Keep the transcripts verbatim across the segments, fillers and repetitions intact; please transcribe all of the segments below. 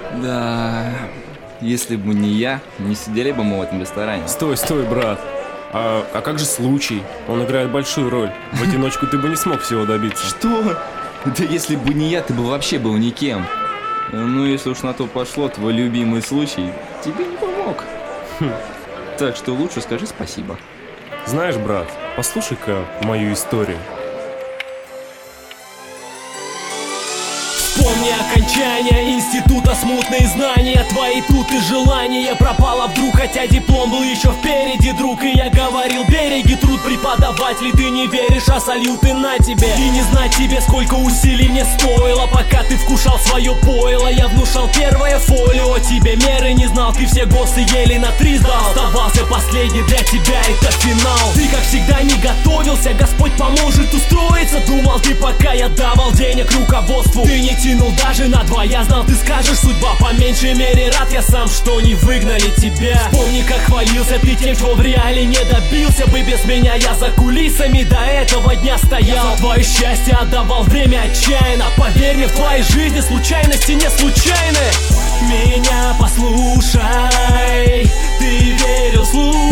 Да, если бы не я, не сидели бы мы в этом ресторане. Стой, стой, брат. А, а как же случай? Он играет большую роль. В одиночку ты бы не смог всего добиться. Что? Да если бы не я, ты бы вообще был никем. Ну, если уж на то пошло, твой любимый случай тебе не помог. Хм. Так что лучше скажи спасибо. Знаешь, брат, послушай-ка мою историю. Вспомни окончание института, смутные знания, твои тут и желания пропало вдруг, хотя диплом был еще впереди, друг. И я говорил, береги труд преподавателей, ты не веришь, а солил ты на тебе. И не знать тебе, сколько усилий мне стоило, пока ты вкушал свое пойло. Я внушал первое фолио, тебе меры не знал, ты все ГОСы еле на три сдал. Оставался последний, для тебя это финал. Ты как всегда не готовился, Господь поможет устроиться. Думал ты, пока я давал денег руководству, ты не тянул даже на два, я знал, ты скажешь, судьба. По меньшей мере рад я сам, что не выгнали тебя. Вспомни, как хвалился ты тем, чего в реале не добился бы без меня. Я за кулисами до этого дня стоял, за твое счастье отдавал время отчаянно. Поверь мне, в твоей жизни случайности не случайны. Меня послушай, ты верил в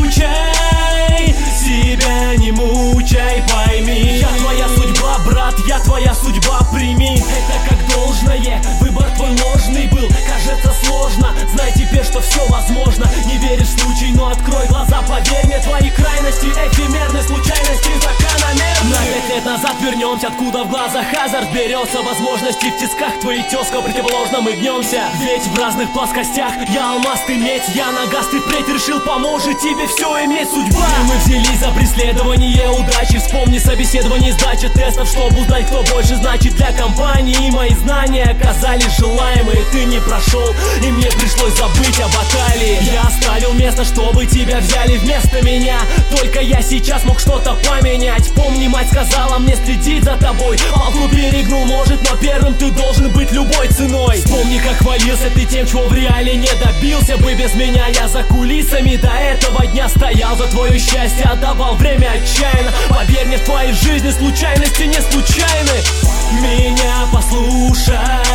случай, себя не мучай, пойми. Я твоя судьба, брат, я твоя судьба, прими. Это как должное, выбор твой ложный был. Кажется сложно, знай теперь, что все возможно. Не веришь в случай, но открой глаза, поверь мне, твои крайности эфемерны, случайности закономерны. На пять лет назад вернемся, откуда в глазах азарт берется. Возможности в тисках, твои тезка, противоположно мы гнемся. Ведь в разных плоскостях я алмаз, ты медь, я нагаз, ты впредь решил, поможет тебе все иметь судьба. И мы взялись за преследование удачи. Вспомни собеседование, сдача тестов, чтобы узнать, кто больше значит для компании. Мои знания оказались желаемые, ты не прошел, и мне пришлось забыть о баталии. Я оставил место, чтобы тебя взяли вместо меня. Только я сейчас мог что-то поменять. Помни, мать сказала мне следить за тобой. Палку перегнул, может, но первым ты должен быть любой ценой. Вспомни, как хвалился ты тем, чего в реале не добился бы без меня. Я за кулисами до этого дня стоял, за твое счастье отдавал время отчаянно. Поверь мне, в твоей жизни случайности не случайны. Меня послушай,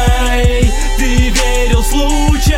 ты верил в случай,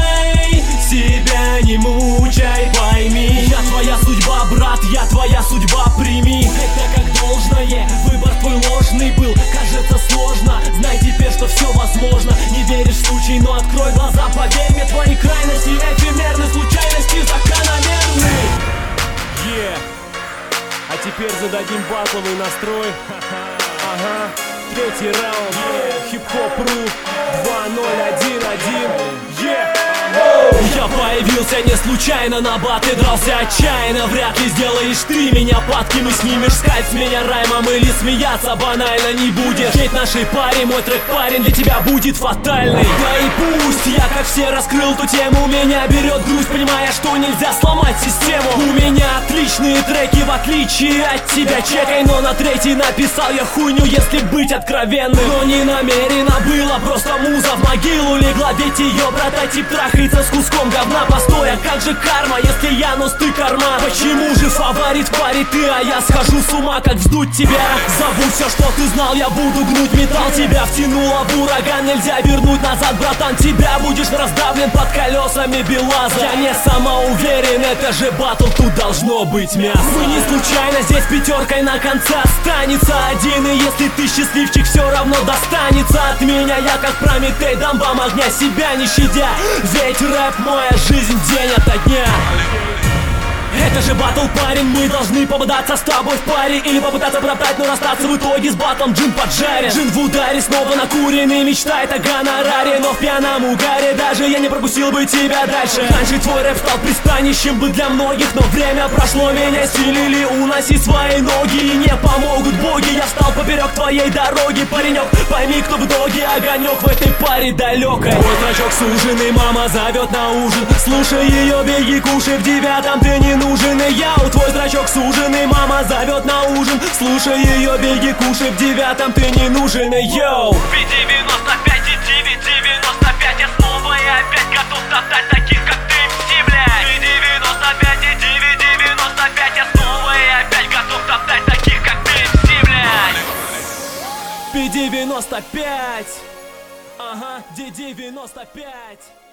себя не мучай, пойми. Я твоя судьба, брат, я твоя судьба, прими. Это как должное, выбор твой ложный был. Кажется сложно, знай теперь, что все возможно. Не веришь в случай, но открой глаза, поверь мне, твои крайности эфемерны, случайности закономерны. Yeah. А теперь зададим батловый настрой. Ага. Третий раунд, yeah. Хип-хоп.ру два ноль один один. Yeah. Я появился не случайно, на баты дрался отчаянно. Вряд ли сделаешь ты меня падким и снимешь скайп с меня раймом. Или смеяться банально не будешь. Ведь нашей паре мой трек, парень, для тебя будет фатальный. Да и пусть я как все раскрыл ту тему, меня берет грусть, понимая, что нельзя сломать систему. У меня отличные треки, в отличие от тебя, чекай. Но на третий написал я хуйню, если быть откровенным. Но не намеренно было, просто муза в могилу легла. Ведь ее прототип трахается с куском говна. Постой, а как же карма, если я нос, ты карман? Почему же фаворит в паре ты, а я схожу с ума, как вздуть тебя? Забудь все, что ты знал, я буду гнуть металл. Тебя втянуло в ураган, нельзя вернуть назад, братан. Тебя будешь раздавлен под колесами БелАЗа. Я не самоуверен, это же батл, тут должно быть мясо. Мы не случайно здесь пятеркой на конце останется один. И если ты счастливчик, все равно достанется от меня. Я как Прометей, дам вам огня, себя не щадя. Ведь рэп моя жизнь день ото дня. Это же батл, парень, мы должны попадаться с тобой в паре. Или попытаться продать, но расстаться в итоге с батлом. Джин поджарен, джин в ударе, снова накуренный, мечтает о гонораре. Но в пьяном угаре даже я не пропустил бы тебя дальше. Раньше твой рэп стал пристанищем бы для многих, но время прошло, меня стелили, уноси свои ноги. И не помогут боги, я встал поперек твоей дороги. Паренек, пойми, кто в итоге огонек в этой паре далекой. Твой зрачок суженый, мама зовет на ужин. Слушай ее, беги, кушай, в девятом ты не нужен. И я, у твой зрачок суженый, мама зовет на ужин. Слушай ее, беги, кушай, в девятом ты не нужен. И йоу, Би девяносто пять и девять девяносто пять, я снова и опять готов топтать таких, как ты, эм си, блядь. Би девяносто пять и девять девяносто пять, я снова и опять готов топтать таких, как ты, эм си, блядь. Би девяносто пять. Ага, Ди девяносто пять.